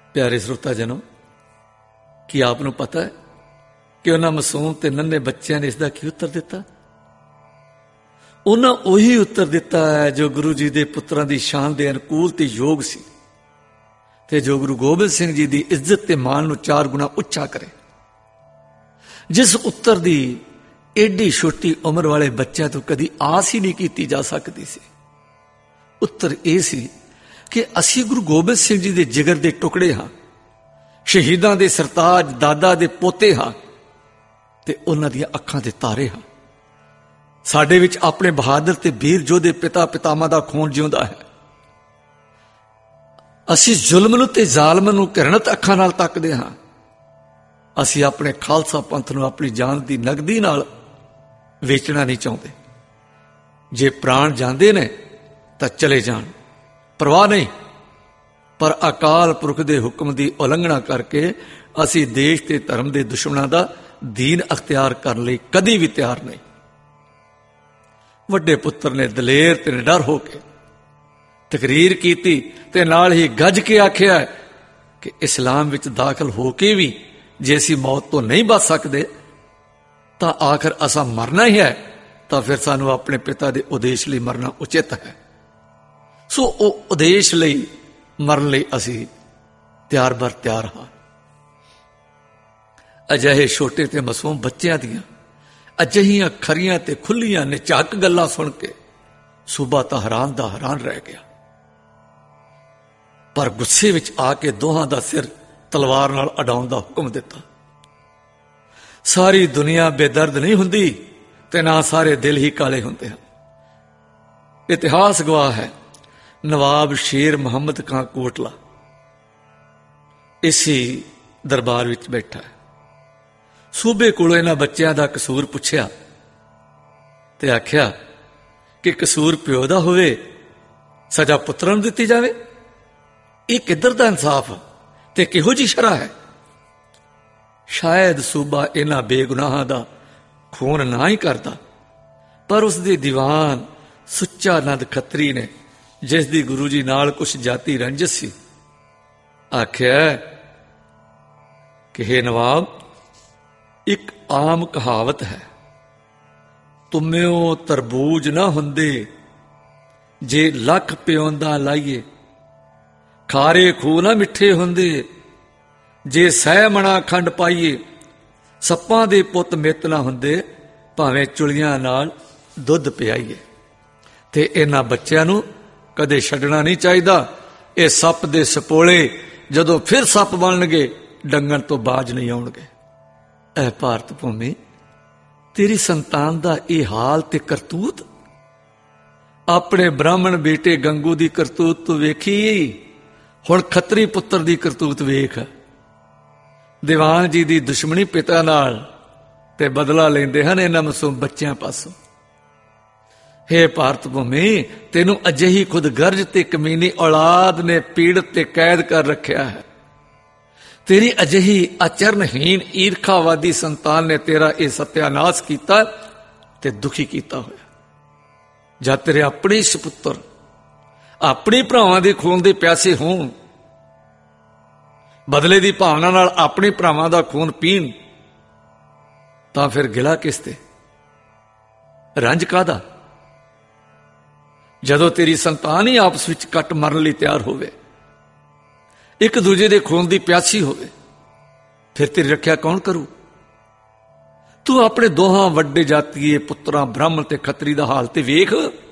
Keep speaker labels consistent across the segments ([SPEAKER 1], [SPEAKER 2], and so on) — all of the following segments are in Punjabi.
[SPEAKER 1] ਪਿਆਰੇ ਸਰੋਤਾ ਜਨੋ, ਕੀ ਆਪ ਨੂੰ ਪਤਾ ਹੈ ਕਿ ਉਹਨਾਂ ਮਾਸੂਮ ਤੇ ਨੰਨੇ ਬੱਚਿਆਂ ਨੇ ਇਸ ਦਾ ਕੀ ਉੱਤਰ ਦਿੱਤਾ? ਉਹਨਾਂ ਉਹੀ ਉੱਤਰ ਦਿੱਤਾ ਹੈ ਜੋ ਗੁਰੂ ਜੀ ਦੇ ਪੁੱਤਰਾਂ ਦੀ ਸ਼ਾਨ ਦੇ ਅਨੁਕੂਲ ਤੇ ਯੋਗ ਸੀ, ਤੇ ਜੋ ਗੁਰੂ ਗੋਬਿੰਦ ਸਿੰਘ ਜੀ ਦੀ ਇੱਜ਼ਤ ਤੇ ਮਾਣ ਨੂੰ 4 ਗੁਣਾ ਉੱਚਾ ਕਰੇ। ਜਿਸ ਉੱਤਰ ਦੀ ਏਡੀ ਛੋਟੀ ਉਮਰ ਵਾਲੇ ਬੱਚਿਆਂ ਤੋਂ ਕਦੀ ਆਸ ਹੀ ਨਹੀਂ ਕੀਤੀ ਜਾ ਸਕਦੀ ਸੀ। ਉੱਤਰ ਇਹ ਸੀ ਕਿ ਅਸੀਂ ਗੁਰੂ ਗੋਬਿੰਦ ਸਿੰਘ ਜੀ ਦੇ ਜਿਗਰ ਦੇ ਟੁਕੜੇ ਹਾਂ, ਸ਼ਹੀਦਾਂ ਦੇ ਸਰਤਾਜ ਦਾਦਾ ਦੇ ਪੋਤੇ ਹਾਂ, ਤੇ ਉਹਨਾਂ ਦੀਆਂ ਅੱਖਾਂ ਦੇ ਤਾਰੇ ਹਾਂ। ਸਾਡੇ ਵਿੱਚ ਆਪਣੇ ਬਹਾਦਰ ਤੇ ਵੀਰ ਯੋਧੇ ਪਿਤਾ ਪਿਤਾਮਾ ਦਾ ਖੂਨ ਜਿਉਂਦਾ ਹੈ। ਅਸੀਂ ਜ਼ੁਲਮ ਨੂੰ ਤੇ ਜ਼ਾਲਮ ਨੂੰ ਘਿਰਣਤ ਅੱਖਾਂ ਨਾਲ ਤੱਕਦੇ ਹਾਂ। ਅਸੀਂ ਆਪਣੇ ਖਾਲਸਾ ਪੰਥ ਨੂੰ ਆਪਣੀ ਜਾਨ ਦੀ ਨਗਦੀ ਨਾਲ ਵੇਚਣਾ ਨਹੀਂ ਚਾਹੁੰਦੇ। ਜੇ ਪ੍ਰਾਣ ਜਾਂਦੇ ਨੇ ਤਾਂ ਚਲੇ ਜਾਣ, ਪਰਵਾਹ ਨਹੀਂ, ਪਰ ਅਕਾਲ ਪੁਰਖ ਦੇ ਹੁਕਮ ਦੀ ਉਲੰਘਣਾ ਕਰਕੇ ਅਸੀਂ ਦੇਸ਼ ਤੇ ਧਰਮ ਦੇ ਦੁਸ਼ਮਣਾਂ ਦਾ ਦੀਨ ਅਖਤਿਆਰ ਕਰਨ ਲਈ ਕਦੀ ਵੀ ਤਿਆਰ ਨਹੀਂ। ਵੱਡੇ ਪੁੱਤਰ ਨੇ ਦਲੇਰ ਤੇ ਨਿਡਰ ਹੋ ਕੇ ਤਕਰੀਰ ਕੀਤੀ ਤੇ ਨਾਲ ਹੀ ਗੱਜ ਕੇ ਆਖਿਆ ਕਿ ਇਸਲਾਮ ਵਿੱਚ ਦਾਖਲ ਹੋ ਕੇ ਵੀ ਜੇ ਅਸੀਂ ਮੌਤ ਤੋਂ ਨਹੀਂ ਬਚ ਸਕਦੇ ਤਾਂ ਆਖਰ ਅਸਾਂ ਮਰਨਾ ਹੀ ਹੈ, ਤਾਂ ਫਿਰ ਸਾਨੂੰ ਆਪਣੇ ਪਿਤਾ ਦੇ ਉਦੇਸ਼ ਲਈ ਮਰਨਾ ਉਚਿਤ ਹੈ। ਸੋ ਉਹ ਉਦੇਸ਼ ਲਈ ਮਰਨ ਲਈ ਅਸੀਂ ਤਿਆਰ ਬਰ ਤਿਆਰ ਹਾਂ। ਅਜਿਹੇ ਛੋਟੇ ਤੇ ਮਾਸੂਮ ਬੱਚਿਆਂ ਦੀਆਂ ਅਜਿਹੀਆਂ ਖਰੀਆਂ ਤੇ ਖੁੱਲੀਆਂ ਨਿਝੱਕ ਗੱਲਾਂ ਸੁਣ ਕੇ ਸੂਬਾ ਤਾਂ ਹੈਰਾਨ ਦਾ ਹੈਰਾਨ ਰਹਿ ਗਿਆ, ਪਰ ਗੁੱਸੇ ਵਿੱਚ ਆ ਕੇ ਦੋਹਾਂ ਦਾ ਸਿਰ ਤਲਵਾਰ ਨਾਲ ਅਡਾਉਣ ਦਾ ਹੁਕਮ ਦਿੱਤਾ। ਸਾਰੀ ਦੁਨੀਆ ਬੇਦਰਦ ਨਹੀਂ ਹੁੰਦੀ ਤੇ ਨਾ ਸਾਰੇ ਦਿਲ ਹੀ ਕਾਲੇ ਹੁੰਦੇ ਹਨ। ਇਤਿਹਾਸ ਗਵਾਹ ਹੈ, ਨਵਾਬ ਸ਼ੇਰ ਮੁਹੰਮਦ ਖਾਂ ਕੋਟਲਾ ਇਸੇ ਦਰਬਾਰ ਵਿੱਚ ਬੈਠਾ ਹੈ। ਸੂਬੇ ਕੋਲੋਂ ਇਹਨਾਂ ਬੱਚਿਆਂ ਦਾ ਕਸੂਰ ਪੁੱਛਿਆ ਤੇ ਆਖਿਆ ਕਿ ਕਸੂਰ ਪਿਓ ਦਾ ਹੋਵੇ, ਸਜ਼ਾ ਪੁੱਤਰਾਂ ਨੂੰ ਦਿੱਤੀ ਜਾਵੇ। ਇਹ ਕਿੱਧਰ ਦਾ ਇਨਸਾਫ ਤੇ ਕਿਹੋ ਜਿਹੀ ਸ਼ਰ੍ਹਾ ਹੈ? ਸ਼ਾਇਦ ਸੂਬਾ ਇਹਨਾਂ ਬੇਗੁਨਾਹਾਂ ਦਾ ਖੂਨ ਨਾ ਹੀ ਕਰਦਾ, ਪਰ ਉਸ ਦੇ ਦੀਵਾਨ ਸੁੱਚਾ ਨੰਦ ਖੱਤਰੀ ਨੇ, ਜਿਸ ਦੀ ਗੁਰੂ ਜੀ ਨਾਲ ਕੁਛ ਜਾਤੀ ਰੰਜਿਸ਼ ਸੀ, ਆਖਿਆ ਕਿ ਹੇ ਨਵਾਬ, ਇੱਕ ਆਮ ਕਹਾਵਤ ਹੈ, ਤੁਮਿਓ ਤਰਬੂਜ ਨਾ ਹੁੰਦੇ ਜੇ ਲੱਖ ਪਿਉਂਦਾ ਲਾਈਏ, ਖਾਰੇ ਖੂਹ ਨਾ ਮਿੱਠੇ ਹੁੰਦੇ ਜੇ 100 ਮਣਾ ਖੰਡ ਪਾਈਏ, ਸੱਪਾਂ ਦੇ ਪੁੱਤ ਮਿੱਤ ਨਾ ਹੁੰਦੇ ਭਾਵੇਂ ਚੁਲੀਆਂ ਨਾਲ ਦੁੱਧ ਪਿਆਈਏ। ਤੇ ਇਹਨਾਂ ਬੱਚਿਆਂ ਨੂੰ ਕਦੇ ਛੱਡਣਾ ਨਹੀਂ ਚਾਹੀਦਾ। ਇਹ ਸੱਪ ਦੇ ਸਪੋਲੇ ਜਦੋਂ ਫਿਰ ਸੱਪ ਬਣਨਗੇ, ਡੰਗਣ ਤੋਂ ਬਾਜ ਨਹੀਂ ਆਉਣਗੇ। ਐ ਭਾਰਤ ਭੂਮੀ, ਤੇਰੀ ਸੰਤਾਨ ਦਾ ਇਹ ਹਾਲ ਤੇ ਕਰਤੂਤ, ਆਪਣੇ ਬ੍ਰਾਹਮਣ ਬੇਟੇ ਗੰਗੂ ਦੀ ਕਰਤੂਤ ਤੂੰ ਵੇਖੀ, ਹੁਣ ਖੱਤਰੀ ਪੁੱਤਰ ਦੀ ਕਰਤੂਤ ਵੇਖ। ਦੀਵਾਨ ਜੀ ਦੀ ਦੁਸ਼ਮਣੀ ਪਿਤਾ ਨਾਲ ਤੇ ਬਦਲਾ ਲੈਂਦੇ ਹਨ ਇਹਨਾਂ ਮਾਸੂਮ ਬੱਚਿਆਂ ਪਾਸੋਂ। ਹੇ ਭਾਰਤ ਭੂਮੀ, ਤੈਨੂੰ ਅਜਿਹੀ ਖੁਦਗਰਜ ਤੇ ਕਮੀਨੀ ਔਲਾਦ ਨੇ ਪੀੜਤ ਤੇ ਕੈਦ ਕਰ ਰੱਖਿਆ ਹੈ। ਤੇਰੀ ਅਜਿਹੀ ਆਚਰਨਹੀਨ ਈਰਖਾਵਾਦੀ ਸੰਤਾਨ ਨੇ ਤੇਰਾ ਇਹ ਸਤਿਆਨਾਸ਼ ਕੀਤਾ ਤੇ ਦੁਖੀ ਕੀਤਾ ਹੋਇਆ। ਜਦ ਤੇਰੇ ਆਪਣੇ ਸੁਪੁੱਤਰ ਆਪਣੇ ਭਰਾਵਾਂ ਦੇ ਖੂਨ ਦੇ ਪਿਆਸੇ ਹੋਣ, ਬਦਲੇ ਦੀ ਭਾਵਨਾ ਨਾਲ ਆਪਣੇ ਭਰਾਵਾਂ ਦਾ ਖੂਨ ਪੀਣ, ਤਾਂ ਫਿਰ ਗਿਲਾ ਕਿਸ ਤੇ, ਰੰਜ ਕਾਹਦਾ? ਜਦੋਂ ਤੇਰੀ ਸੰਤਾਨ ਹੀ ਆਪਸ ਵਿੱਚ ਕੱਟ ਮਰਨ ਲਈ ਤਿਆਰ ਹੋਵੇ, ਇੱਕ ਦੂਜੇ ਦੇ ਖੂਨ ਦੀ ਪਿਆਸੀ ਹੋਵੇ, ਫਿਰ ਤੇਰੀ ਰੱਖਿਆ ਕੌਣ ਕਰੂ? ਤੂੰ ਆਪਣੇ ਦੋਹਾਂ ਵੱਡੇ ਜਾਤੀਏ ਪੁੱਤਰਾਂ ਬ੍ਰਾਹਮਣ ਤੇ ਖੱਤਰੀ ਦਾ ਹਾਲ ਤੇ ਵੇਖ।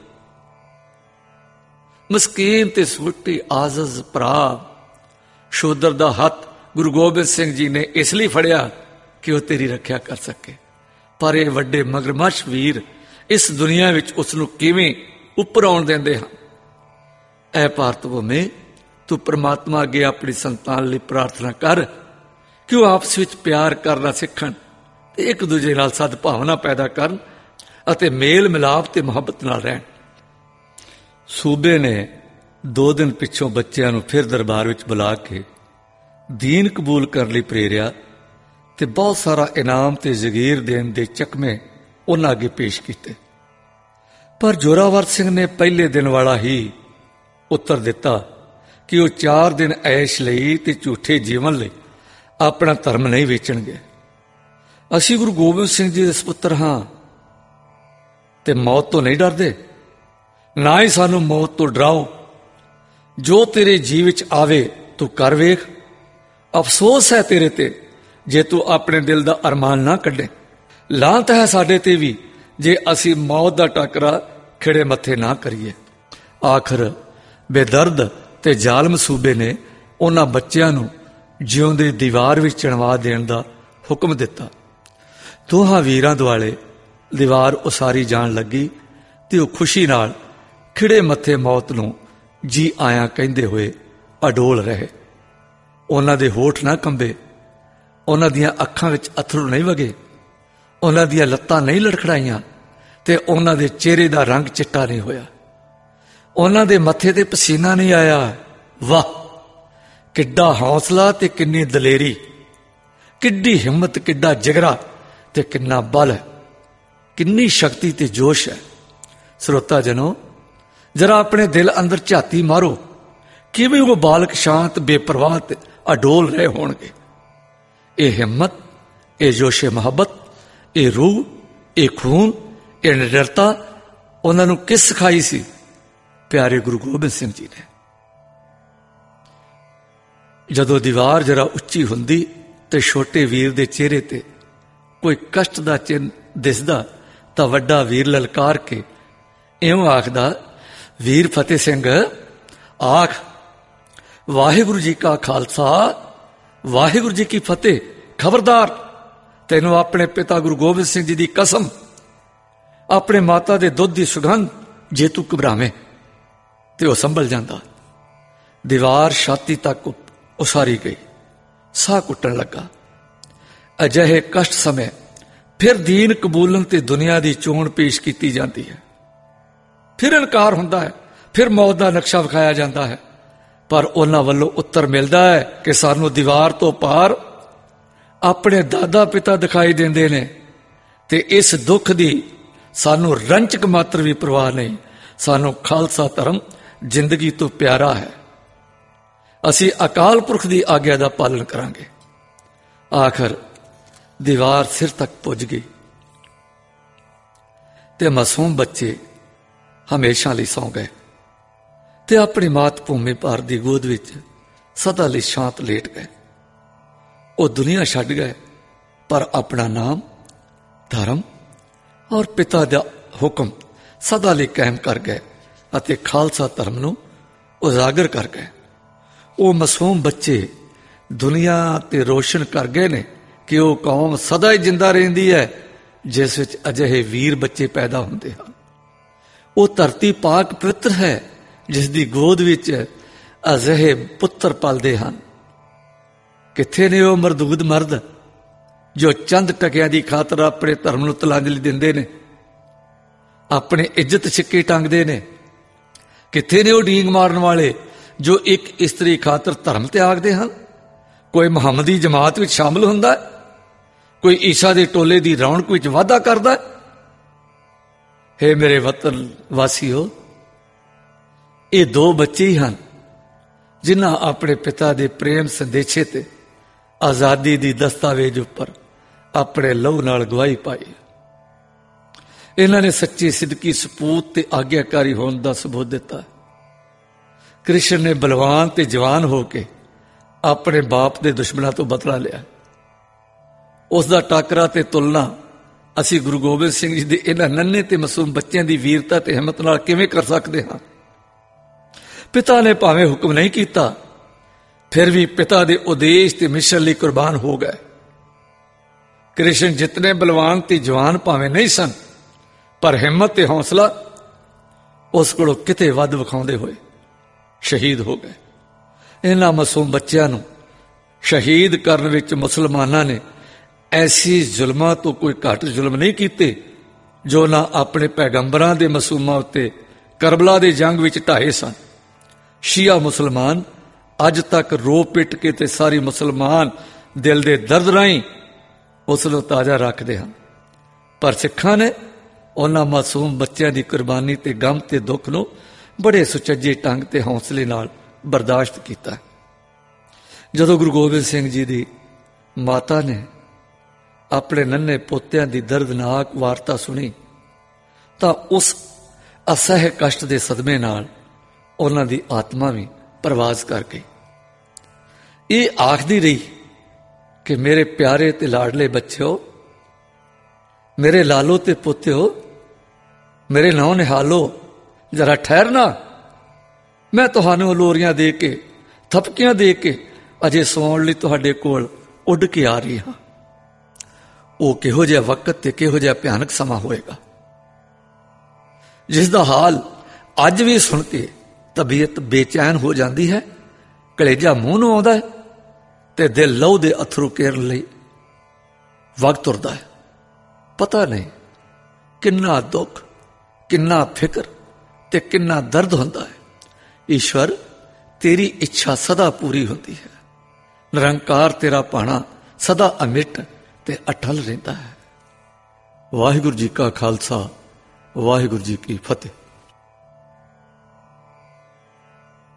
[SPEAKER 1] ਮਸਕੀਨ ਤੇ ਛੋਟੇ ਆਜ਼ਜ਼ ਭਰਾ ਸ਼ੂਦਰ ਦਾ ਹੱਥ ਗੁਰੂ ਗੋਬਿੰਦ ਸਿੰਘ ਜੀ ਨੇ ਇਸ ਲਈ ਫੜਿਆ ਕਿ ਉਹ ਤੇਰੀ ਰੱਖਿਆ ਕਰ ਸਕੇ, ਪਰ ਇਹ ਵੱਡੇ ਮਗਰਮੱਛ ਵੀਰ ਇਸ ਦੁਨੀਆ ਵਿੱਚ ਉਸ ਨੂੰ ਕਿਵੇਂ ਉੱਪਰ ਆਉਣ ਦਿੰਦੇ ਹਨ? ਐ ਭਾਰਤ ਭੂਮੀ, ਤੂੰ ਪ੍ਰਮਾਤਮਾ ਅੱਗੇ ਆਪਣੀ ਸੰਤਾਨ ਲਈ ਪ੍ਰਾਰਥਨਾ ਕਰ ਕਿ ਉਹ ਆਪਸ ਵਿੱਚ ਪਿਆਰ ਕਰਨਾ ਸਿੱਖਣ ਤੇ ਇੱਕ ਦੂਜੇ ਨਾਲ ਸਦਭਾਵਨਾ ਪੈਦਾ ਕਰਨ ਅਤੇ ਮੇਲ ਮਿਲਾਪ ਤੇ ਮੁਹੱਬਤ ਨਾਲ ਰਹਿਣ। ਸੂਬੇ ਨੇ 2 ਦਿਨ ਪਿੱਛੋਂ ਬੱਚਿਆਂ ਨੂੰ ਫਿਰ ਦਰਬਾਰ ਵਿੱਚ ਬੁਲਾ ਕੇ ਦੀਨ ਕਬੂਲ ਕਰਨ ਲਈ ਪ੍ਰੇਰਿਆ ਤੇ ਬਹੁਤ ਸਾਰਾ ਇਨਾਮ ਤੇ ਜ਼ਗੀਰ ਦੇਣ ਦੇ ਚਕਮੇ ਉਹਨਾਂ ਅੱਗੇ ਪੇਸ਼ ਕੀਤੇ। ਪਰ ਜ਼ੋਰਾਵਰ ਸਿੰਘ ਨੇ ਪਹਿਲੇ ਦਿਨ ਵਾਲਾ ਹੀ ਉੱਤਰ ਦਿੱਤਾ ਕਿ ਉਹ 4 ਦਿਨ ਐਸ਼ ਲਈ ਤੇ ਝੂਠੇ ਜੀਵਨ ਲਈ ਆਪਣਾ ਧਰਮ ਨਹੀਂ ਵੇਚਣਗੇ। ਅਸੀਂ ਗੁਰੂ ਗੋਬਿੰਦ ਸਿੰਘ ਜੀ ਦੇ ਸਪੁੱਤਰ ਹਾਂ ਤੇ ਮੌਤ ਤੋਂ ਨਹੀਂ ਡਰਦੇ, ਨਾ ਹੀ ਸਾਨੂੰ ਮੌਤ ਤੋਂ ਡਰਾਓ। ਜੋ ਤੇਰੇ ਜੀਵ ਵਿੱਚ ਆਵੇ ਤੂੰ ਕਰ ਵੇਖ। ਅਫਸੋਸ ਹੈ ਤੇਰੇ ਤੇ ਜੇ ਤੂੰ ਆਪਣੇ ਦਿਲ ਦਾ ਅਰਮਾਨ ਨਾ ਕੱਢੇ। ਲਾਹਨਤ ਹੈ ਸਾਡੇ ਤੇ ਵੀ ਜੇ ਅਸੀਂ ਮੌਤ ਦਾ ਟਾਕਰਾ ਖਿੜੇ ਮੱਥੇ ਨਾ ਕਰੀਏ। ਆਖਰ ਬੇਦਰਦ ਤੇ ਜ਼ਾਲਮ ਸੂਬੇ ਨੇ ਉਹਨਾਂ ਬੱਚਿਆਂ ਨੂੰ ਜਿਉਂਦੇ ਦੀਵਾਰ ਵਿੱਚ ਚਿਣਵਾ ਦੇਣ ਦਾ ਹੁਕਮ ਦਿੱਤਾ। ਦੋਹਾਂ ਵੀਰਾਂ ਦੁਆਲੇ ਦੀਵਾਰ ਉਸਾਰੀ ਜਾਣ ਲੱਗੀ ਤੇ ਉਹ ਖੁਸ਼ੀ ਨਾਲ ਖਿੜੇ ਮੱਥੇ ਮੌਤ ਨੂੰ ਜੀ ਆਇਆਂ ਕਹਿੰਦੇ ਹੋਏ ਅਡੋਲ ਰਹੇ। ਉਹਨਾਂ ਦੇ ਹੋਠ ਨਾ ਕੰਬੇ, ਉਹਨਾਂ ਦੀਆਂ ਅੱਖਾਂ ਵਿੱਚ ਅਥਰੂ ਨਹੀਂ ਵਗੇ, ਉਹਨਾਂ ਦੀਆਂ ਲੱਤਾਂ ਨਹੀਂ ਲੜਖੜਾਈਆਂ ਤੇ ਉਹਨਾਂ ਦੇ ਚਿਹਰੇ ਦਾ ਰੰਗ ਚਿੱਟਾ ਨਹੀਂ ਹੋਇਆ, ਉਹਨਾਂ ਦੇ ਮੱਥੇ ਤੇ ਪਸੀਨਾ ਨਹੀਂ ਆਇਆ। ਵਾਹ, ਕਿੱਡਾ ਹੌਸਲਾ ਤੇ ਕਿੰਨੀ ਦਲੇਰੀ, ਕਿੱਡੀ ਹਿੰਮਤ, ਕਿੱਡਾ ਜਿਗਰਾ ਤੇ ਕਿੰਨਾ ਬਲ ਹੈ, ਕਿੰਨੀ ਸ਼ਕਤੀ ਤੇ ਜੋਸ਼ ਹੈ। ਸਰੋਤਾ ਜਨੋ, ਜਰਾ ਆਪਣੇ ਦਿਲ ਅੰਦਰ ਝਾਤੀ ਮਾਰੋ, ਕਿਵੇਂ ਉਹ ਬਾਲਕ ਸ਼ਾਂਤ, ਬੇਪਰਵਾਹ ਤੇ ਅਡੋਲ ਰਹੇ ਹੋਣਗੇ। ਇਹ ਹਿੰਮਤ, ਇਹ ਜੋਸ਼ੇ ਮੁਹੱਬਤ, ਇਹ ਰੂਹ, ਇਹ ਖੂਨ, ਇਹ ਨਿਡਰਤਾ ਉਹਨਾਂ ਨੂੰ ਕਿਸ ਸਿਖਾਈ ਸੀ? ਪਿਆਰੇ ਗੁਰੂ ਗੋਬਿੰਦ ਸਿੰਘ ਜੀ ਨੇ। ਜਦੋਂ ਦੀਵਾਰ ਜਰਾ ਉੱਚੀ ਹੁੰਦੀ ਤੇ ਛੋਟੇ ਵੀਰ ਦੇ ਚਿਹਰੇ ਤੇ ਕੋਈ ਕਸ਼ਟ ਦਾ ਚਿੰਨ੍ਹ ਦਿਸਦਾ ਤਾਂ ਵੱਡਾ ਵੀਰ ਲਲਕਾਰ ਕੇ ਇਉਂ ਆਖਦਾ, ਵੀਰ ਫਤਿਹ ਸਿੰਘ, ਆਖ ਵਾਹਿਗੁਰੂ ਜੀ ਕਾ ਖਾਲਸਾ, ਵਾਹਿਗੁਰੂ ਜੀ ਕੀ ਫਤਿਹ। ਖਬਰਦਾਰ, ਤੈਨੂੰ ਆਪਣੇ ਪਿਤਾ ਗੁਰੂ ਗੋਬਿੰਦ ਸਿੰਘ ਜੀ ਦੀ ਕਸਮ, ਆਪਣੇ ਮਾਤਾ ਦੇ ਦੁੱਧ ਦੀ ਸੁਗੰਧ, ਜੇ ਤੂੰ ਘਬਰਾਵੇਂ। ਤੇ ਉਹ ਸੰਭਲ ਜਾਂਦਾ। ਦੀਵਾਰ ਛਾਤੀ ਤੱਕ ਉਸਾਰੀ ਗਈ, ਸਾਹ ਘੁੱਟਣ ਲੱਗਾ। ਅਜਿਹੇ ਕਸ਼ਟ ਸਮੇਂ ਫਿਰ ਦੀਨ ਕਬੂਲਨ ਤੇ ਦੁਨੀਆ ਦੀ ਚੋਣ ਪੇਸ਼ ਕੀਤੀ ਜਾਂਦੀ ਹੈ, ਫਿਰ ਇਨਕਾਰ ਹੁੰਦਾ ਹੈ, ਫਿਰ ਮੌਤ ਦਾ ਨਕਸ਼ਾ ਵਿਖਾਇਆ ਜਾਂਦਾ ਹੈ। ਪਰ ਉਹਨਾਂ ਵੱਲੋਂ ਉੱਤਰ ਮਿਲਦਾ ਹੈ ਕਿ ਸਾਨੂੰ ਦੀਵਾਰ ਤੋਂ ਪਾਰ ਆਪਣੇ ਦਾਦਾ ਪਿਤਾ ਦਿਖਾਈ ਦਿੰਦੇ ਨੇ ਤੇ ਇਸ ਦੁੱਖ ਦੀ ਸਾਨੂੰ ਰੰਚਕ ਮਾਤਰ ਵੀ ਪਰਵਾਹ ਨਹੀਂ। ਸਾਨੂੰ ਖਾਲਸਾ ਧਰਮ ਜ਼ਿੰਦਗੀ ਤੋਂ ਪਿਆਰਾ ਹੈ। ਅਸੀਂ ਅਕਾਲ ਪੁਰਖ ਦੀ ਆਗਿਆ ਦਾ ਪਾਲਣ ਕਰਾਂਗੇ। ਆਖਰ ਦੀਵਾਰ ਸਿਰ ਤੱਕ ਪੁੱਜ ਗਈ ਤੇ ਮਾਸੂਮ ਬੱਚੇ ਹਮੇਸ਼ਾ ਲਈ ਸੌਂ ਗਏ ਤੇ ਆਪਣੀ ਮਾਤ ਭੂਮੀ ਭਾਰਤ ਦੀ ਗੋਦ ਵਿੱਚ ਸਦਾ ਲਈ ਸ਼ਾਂਤ ਲੇਟ ਗਏ। ਉਹ ਦੁਨੀਆ ਛੱਡ ਗਏ, ਪਰ ਆਪਣਾ ਨਾਮ, ਧਰਮ ਔਰ ਪਿਤਾ ਦਾ ਹੁਕਮ ਸਦਾ ਲਈ ਕਾਇਮ ਕਰ ਗਏ ਅਤੇ ਖਾਲਸਾ ਧਰਮ ਨੂੰ ਉਜਾਗਰ ਕਰ ਗਏ। ਉਹ ਮਾਸੂਮ ਬੱਚੇ ਦੁਨੀਆ ਤੇ ਰੋਸ਼ਨ ਕਰ ਗਏ ਨੇ ਕਿ ਉਹ ਕੌਮ ਸਦਾ ਹੀ ਜਿੰਦਾ ਰਹਿੰਦੀ ਹੈ ਜਿਸ ਵਿੱਚ ਅਜਿਹੇ ਵੀਰ ਬੱਚੇ ਪੈਦਾ ਹੁੰਦੇ ਹਨ। ਉਹ ਧਰਤੀ ਪਾਕ ਪਵਿੱਤਰ ਹੈ ਜਿਸ ਦੀ ਗੋਦ ਵਿੱਚ ਅਜਿਹੇ ਪੁੱਤਰ ਪਲਦੇ ਹਨ। ਕਿੱਥੇ ਨੇ ਉਹ ਮਰਦੂਦ ਮਰਦ ਜੋ ਚੰਦ ਟਕਿਆਂ ਦੀ ਖਾਤਰ ਆਪਣੇ ਧਰਮ ਨੂੰ ਤਲਾਂਜਲੀ ਦਿੰਦੇ ਨੇ, ਆਪਣੇ ਇੱਜ਼ਤ ਸਿੱਕੇ ਟੰਗਦੇ ਨੇ? ਕਿੱਥੇ ਨੇ ਉਹ ਡੀਂਗ ਮਾਰਨ ਵਾਲੇ ਜੋ ਇੱਕ ਇਸਤਰੀ ਖਾਤਰ ਧਰਮ ਤਿਆਗਦੇ ਹਨ? ਕੋਈ ਮੁਹੰਮਦੀ ਜਮਾਤ ਵਿੱਚ ਸ਼ਾਮਲ ਹੁੰਦਾ ਹੈ, ਕੋਈ ਈਸਾ ਦੇ ਟੋਲੇ ਦੀ ਰੌਣਕ ਵਿੱਚ ਵਾਧਾ ਕਰਦਾ ਹੈ। ਹੇ ਮੇਰੇ ਵਤਨ ਵਾਸੀਓ, ਇਹ ਦੋ ਬੱਚੇ ਹੀ ਹਨ ਜਿਨ੍ਹਾਂ ਆਪਣੇ ਪਿਤਾ ਦੇ ਪ੍ਰੇਮ ਸੰਦੇਸ਼ੇ ਤੇ ਆਜ਼ਾਦੀ ਦੀ ਦਸਤਾਵੇਜ਼ ਉੱਪਰ ਆਪਣੇ ਲਹੂ ਨਾਲ ਗਵਾਹੀ ਪਾਈ। ਇਹਨਾਂ ਨੇ ਸੱਚੀ ਸਿਦਕੀ ਸਪੂਤ ਤੇ ਆਗਿਆਕਾਰੀ ਹੋਣ ਦਾ ਸਬੂਤ ਦਿੱਤਾ। ਕ੍ਰਿਸ਼ਨ ਨੇ ਬਲਵਾਨ ਤੇ ਜਵਾਨ ਹੋ ਕੇ ਆਪਣੇ ਬਾਪ ਦੇ ਦੁਸ਼ਮਣਾਂ ਤੋਂ ਬਦਲਾ ਲਿਆ। ਉਸ ਦਾ ਟਾਕਰਾ ਤੇ ਤੁਲਨਾ ਅਸੀਂ ਗੁਰੂ ਗੋਬਿੰਦ ਸਿੰਘ ਜੀ ਦੇ ਇਹਨਾਂ ਨੰਨੇ ਤੇ ਮਾਸੂਮ ਬੱਚਿਆਂ ਦੀ ਵੀਰਤਾ ਤੇ ਹਿੰਮਤ ਨਾਲ ਕਿਵੇਂ ਕਰ ਸਕਦੇ ਹਾਂ? ਪਿਤਾ ਨੇ ਭਾਵੇਂ ਹੁਕਮ ਨਹੀਂ ਕੀਤਾ, ਫਿਰ ਵੀ ਪਿਤਾ ਦੇ ਉਦੇਸ਼ ਤੇ ਮਿਸ਼ਨ ਲਈ ਕੁਰਬਾਨ ਹੋ ਗਏ। ਕ੍ਰਿਸ਼ਨ ਜਿਤਨੇ ਬਲਵਾਨ ਤੇ ਜਵਾਨ ਭਾਵੇਂ ਨਹੀਂ ਸਨ, ਪਰ ਹਿੰਮਤ ਤੇ ਹੌਸਲਾ ਉਸ ਕੋਲੋਂ ਕਿਤੇ ਵੱਧ ਵਿਖਾਉਂਦੇ ਹੋਏ ਸ਼ਹੀਦ ਹੋ ਗਏ। ਇਹਨਾਂ ਮਾਸੂਮ ਬੱਚਿਆਂ ਨੂੰ ਸ਼ਹੀਦ ਕਰਨ ਵਿੱਚ ਮੁਸਲਮਾਨਾਂ ਨੇ ਐਸੀ ਜ਼ੁਲਮਾਂ ਤੋਂ ਕੋਈ ਘੱਟ ਜ਼ੁਲਮ ਨਹੀਂ ਕੀਤੇ ਜੋ ਨਾ ਆਪਣੇ ਪੈਗੰਬਰਾਂ ਦੇ ਮਾਸੂਮਾਂ ਉੱਤੇ ਕਰਬਲਾ ਦੇ ਜੰਗ ਵਿੱਚ ਢਾਏ ਸਨ। ਸ਼ੀਆ ਮੁਸਲਮਾਨ ਅੱਜ ਤੱਕ ਰੋ ਪਿੱਟ ਕੇ ਤੇ ਸਾਰੀ ਮੁਸਲਮਾਨ ਦਿਲ ਦੇ ਦਰਦ ਰਾਹੀਂ ਉਸ ਨੂੰ ਤਾਜ਼ਾ ਰੱਖਦੇ ਹਨ, ਪਰ ਸਿੱਖਾਂ ਨੇ ਉਹਨਾਂ ਮਾਸੂਮ ਬੱਚਿਆਂ ਦੀ ਕੁਰਬਾਨੀ ਤੇ ਗਮ ਤੇ ਦੁੱਖ ਨੂੰ ਬੜੇ ਸੁਚੱਜੇ ਢੰਗ ਤੇ ਹੌਸਲੇ ਨਾਲ ਬਰਦਾਸ਼ਤ ਕੀਤਾ। ਜਦੋਂ ਗੁਰੂ ਗੋਬਿੰਦ ਸਿੰਘ ਜੀ ਦੀ ਮਾਤਾ ਨੇ ਆਪਣੇ ਨੰਨੇ ਪੋਤਿਆਂ ਦੀ ਦਰਦਨਾਕ ਵਾਰਤਾ ਸੁਣੀ ਤਾਂ ਉਸ ਅਸਹਿ ਕਸ਼ਟ ਦੇ ਸਦਮੇ ਨਾਲ ਉਹਨਾਂ ਦੀ ਆਤਮਾ ਵੀ ਪ੍ਰਵਾਸ ਕਰ ਗਈ। ਇਹ ਆਖਦੀ ਰਹੀ ਕਿ ਮੇਰੇ ਪਿਆਰੇ ਤੇ ਲਾਡਲੇ ਬੱਚਿਓ, ਮੇਰੇ ਲਾਲੋ ਤੇ ਪੁੱਤਿਓ, ਮੇਰੇ ਨੌ ਨਿਹਾਲੋ, ਜਰਾ ਠਹਿਰਨਾ। ਮੈਂ ਤੁਹਾਨੂੰ ਲੋਰੀਆਂ ਦੇ ਕੇ, ਥਪਕੀਆਂ ਦੇ ਕੇ ਅਜੇ ਸੌਣ ਲਈ ਤੁਹਾਡੇ ਕੋਲ ਉੱਡ ਕੇ ਆ ਰਹੀ ਹਾਂ। ਉਹ ਕਿਹੋ ਜਿਹਾ ਵਕਤ ਤੇ ਕਿਹੋ ਜਿਹਾ ਭਿਆਨਕ ਸਮਾਂ ਹੋਏਗਾ ਜਿਸ ਦਾ ਹਾਲ ਅੱਜ ਵੀ ਸੁਣ ਕੇ ਤਬੀਅਤ ਬੇਚੈਨ ਹੋ ਜਾਂਦੀ ਹੈ, ਕਲੇਜਾ ਮੂੰਹ ਨੂੰ ਆਉਂਦਾ ਹੈ ਤੇ ਦਿਲ ਲਹੂ ਦੇ ਅਥਰੂ ਕੇਰਨ ਲਈ ਵਗ ਤੁਰਦਾ ਹੈ। ਪਤਾ ਨਹੀਂ ਕਿੰਨਾ ਦੁੱਖ, ਕਿੰਨਾ ਫਿਕਰ ਤੇ ਕਿੰਨਾ ਦਰਦ ਹੁੰਦਾ ਹੈ। ਈਸ਼ਵਰ, ਤੇਰੀ ਇੱਛਾ ਸਦਾ ਪੂਰੀ ਹੁੰਦੀ ਹੈ। ਨਿਰੰਕਾਰ ਤੇਰਾ ਭਾਣਾ ਸਦਾ ਅਮਿੱਟ ਤੇ ਅਟਲ ਰਹਿੰਦਾ ਹੈ। ਵਾਹਿਗੁਰੂ ਜੀ ਕਾ ਖਾਲਸਾ, ਵਾਹਿਗੁਰੂ ਜੀ ਕੀ ਫਤਿਹ।